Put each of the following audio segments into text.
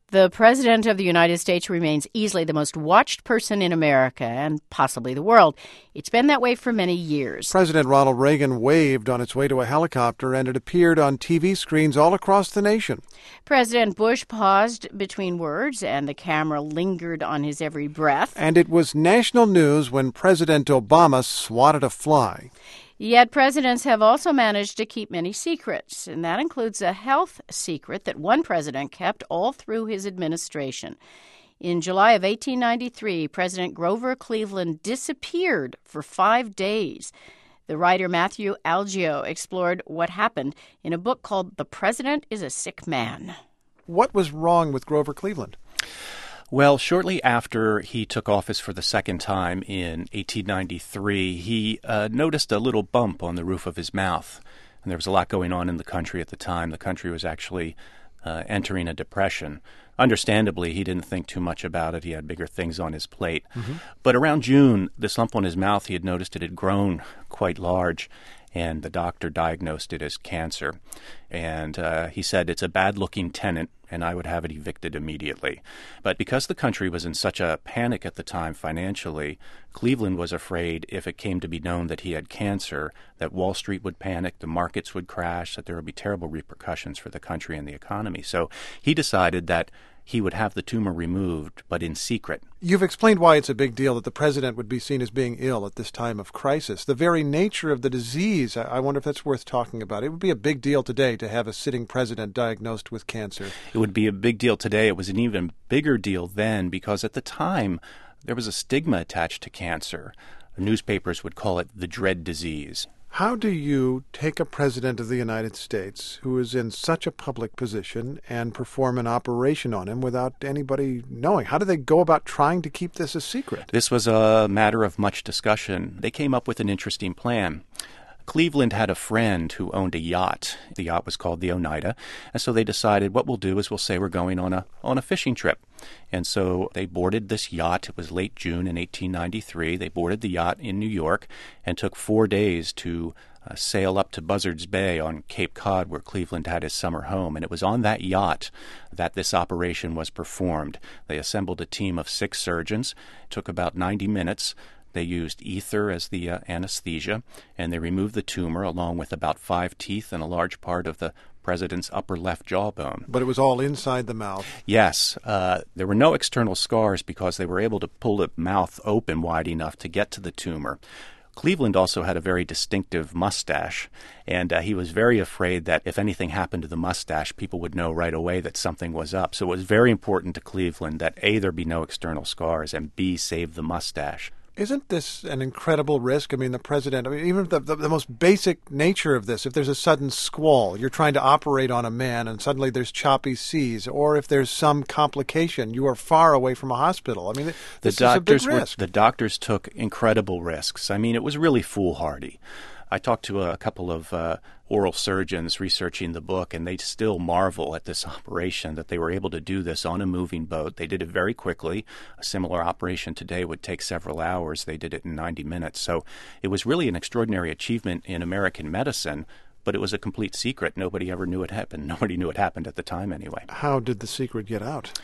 The President of the United States remains easily the most watched person in America and possibly the world. It's been that way for many years. President Ronald Reagan waved on its way to a helicopter, and it appeared on TV screens all across the nation. President Bush paused between words, and the camera lingered on his every breath. And it was national news when President Obama swatted a fly. Yet presidents have also managed to keep many secrets, and that includes a health secret that one president kept all through his administration. In July of 1893, President Grover Cleveland disappeared for 5 days. The writer Matthew Algeo explored what happened in a book called The President is a Sick Man. What was wrong with Grover Cleveland? Well, shortly after he took office for the second time in 1893, he noticed a little bump on the roof of his mouth. And there was a lot going on in the country at the time. The country was actually entering a depression. Understandably, he didn't think too much about it. He had bigger things on his plate. Mm-hmm. But around June, this lump on his mouth, he had noticed it had grown quite large, and the doctor diagnosed it as cancer. And he said, it's a bad-looking tenant, and I would have it evicted immediately. But because the country was in such a panic at the time financially, Cleveland was afraid if it came to be known that he had cancer, that Wall Street would panic, the markets would crash, that there would be terrible repercussions for the country and the economy. So he decided that he would have the tumor removed, but in secret. You've explained why it's a big deal that the president would be seen as being ill at this time of crisis. The very nature of the disease, I wonder if that's worth talking about. It would be a big deal today to have a sitting president diagnosed with cancer. It would be a big deal today. It was an even bigger deal then because at the time there was a stigma attached to cancer. Newspapers would call it the dread disease. How do you take a president of the United States who is in such a public position and perform an operation on him without anybody knowing? How do they go about trying to keep this a secret? This was a matter of much discussion. They came up with an interesting plan. Cleveland had a friend who owned a yacht. The yacht was called the Oneida. And so they decided what we'll do is we'll say we're going on a fishing trip. And so they boarded this yacht. It was late June in 1893. They boarded the yacht in New York and took 4 days to sail up to Buzzards Bay on Cape Cod, where Cleveland had his summer home. And it was on that yacht that this operation was performed. They assembled a team of 6 surgeons. It took about 90 minutes. They used ether as the anesthesia, and they removed the tumor along with about 5 teeth and a large part of the president's upper left jawbone. But it was all inside the mouth. Yes. There were no external scars because they were able to pull the mouth open wide enough to get to the tumor. Cleveland also had a very distinctive mustache, and he was very afraid that if anything happened to the mustache, people would know right away that something was up. So it was very important to Cleveland that A, there be no external scars, and B, save the mustache. Isn't this an incredible risk? I mean, the president, even the most basic nature of this, if there's a sudden squall, you're trying to operate on a man and suddenly there's choppy seas, or if there's some complication, you are far away from a hospital. I mean, this is a big risk. The doctors took incredible risks. I mean, it was really foolhardy. I talked to a couple of oral surgeons researching the book, and they still marvel at this operation, that they were able to do this on a moving boat. They did it very quickly. A similar operation today would take several hours. They did it in 90 minutes. So it was really an extraordinary achievement in American medicine, but it was a complete secret. Nobody ever knew it happened. Nobody knew it happened at the time anyway. How did the secret get out?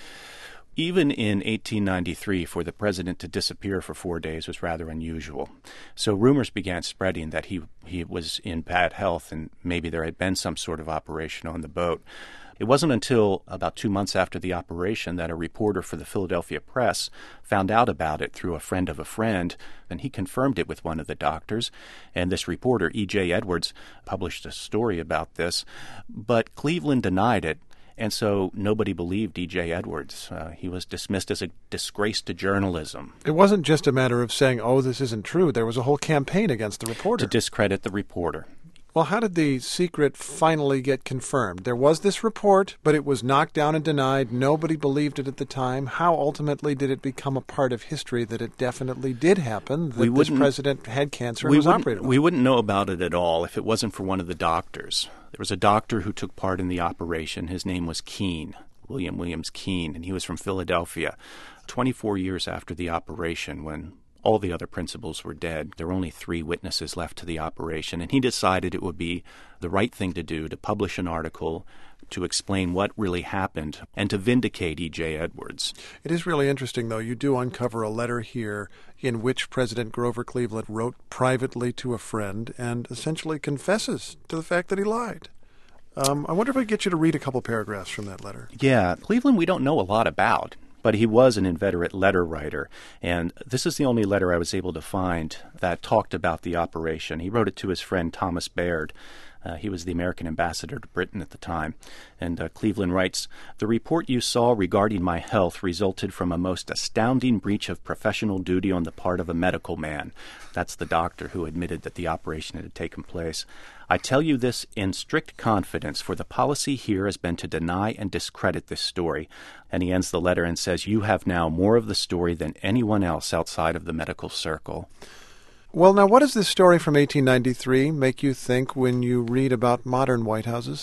Even in 1893, for the president to disappear for 4 days was rather unusual. So rumors began spreading that he was in bad health and maybe there had been some sort of operation on the boat. It wasn't until about 2 months after the operation that a reporter for the Philadelphia Press found out about it through a friend of a friend, and he confirmed it with one of the doctors. And this reporter, E.J. Edwards, published a story about this, but Cleveland denied it. And so nobody believed E.J. Edwards. He was dismissed as a disgrace to journalism. It wasn't just a matter of saying, oh, this isn't true. There was a whole campaign against the reporter. To discredit the reporter. Well, how did the secret finally get confirmed? There was this report, but it was knocked down and denied. Nobody believed it at the time. How ultimately did it become a part of history that it definitely did happen, that this president had cancer and was operated on? We wouldn't know about it at all if it wasn't for one of the doctors. There was a doctor who took part in the operation. His name was Keene, William Williams Keene, and he was from Philadelphia. 24 years after the operation, when All the other principals were dead. There were only 3 witnesses left to the operation, and he decided it would be the right thing to do to publish an article to explain what really happened and to vindicate E.J. Edwards. It is really interesting, though. You do uncover a letter here in which President Grover Cleveland wrote privately to a friend and essentially confesses to the fact that he lied. I wonder if I could get you to read a couple paragraphs from that letter. Yeah, Cleveland we don't know a lot about, but he was an inveterate letter writer, and this is the only letter I was able to find that talked about the operation. He wrote it to his friend Thomas Baird. He was the American ambassador to Britain at the time. And Cleveland writes, "The report you saw regarding my health resulted from a most astounding breach of professional duty on the part of a medical man." That's the doctor who admitted that the operation had taken place. "I tell you this in strict confidence, for the policy here has been to deny and discredit this story." And he ends the letter and says, "You have now more of the story than anyone else outside of the medical circle." Well, now, what does this story from 1893 make you think when you read about modern White Houses?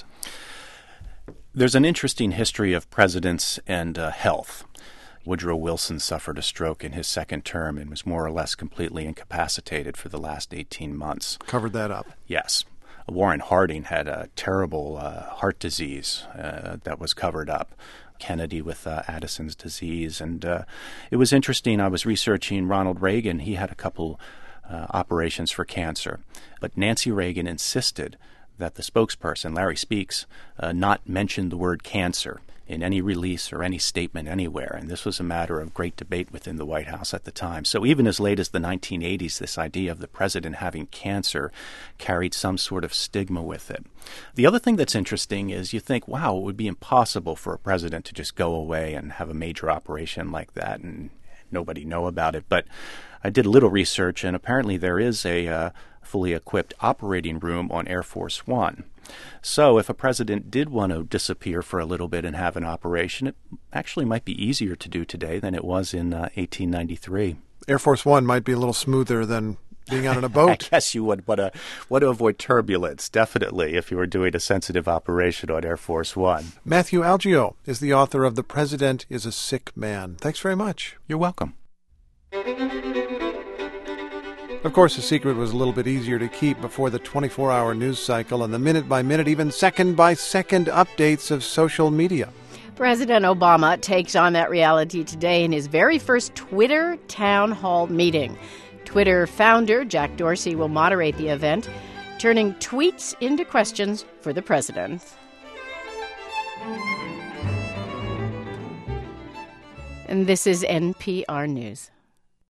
There's an interesting history of presidents and health. Woodrow Wilson suffered a stroke in his second term and was more or less completely incapacitated for the last 18 months. Covered that up. Yes. Warren Harding had a terrible heart disease that was covered up. Kennedy with Addison's disease. And it was interesting. I was researching Ronald Reagan. He had a couple operations for cancer. But Nancy Reagan insisted that the spokesperson, Larry Speakes, not mention the word cancer in any release or any statement anywhere. And this was a matter of great debate within the White House at the time. So even as late as the 1980s, this idea of the president having cancer carried some sort of stigma with it. The other thing that's interesting is you think, wow, it would be impossible for a president to just go away and have a major operation like that and nobody know about it. But I did a little research, and apparently there is a fully equipped operating room on Air Force One. So if a president did want to disappear for a little bit and have an operation, it actually might be easier to do today than it was in 1893. Air Force One might be a little smoother than being out on a boat. I guess you would want to avoid turbulence, definitely, if you were doing a sensitive operation on Air Force One. Matthew Algeo is the author of The President is a Sick Man. Thanks very much. You're welcome. Of course, the secret was a little bit easier to keep before the 24-hour news cycle and the minute-by-minute, even second-by-second updates of social media. President Obama takes on that reality today in his very first Twitter town hall meeting. Twitter founder Jack Dorsey will moderate the event, turning tweets into questions for the president. And this is NPR News.